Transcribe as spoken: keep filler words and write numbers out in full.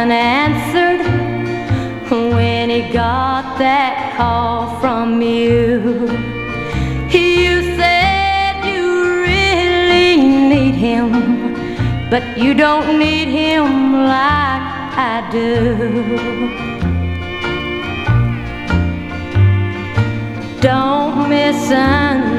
hasn't answered when he got that call from you. You said you really need him, but you don't need him like I do. Don't misunderstand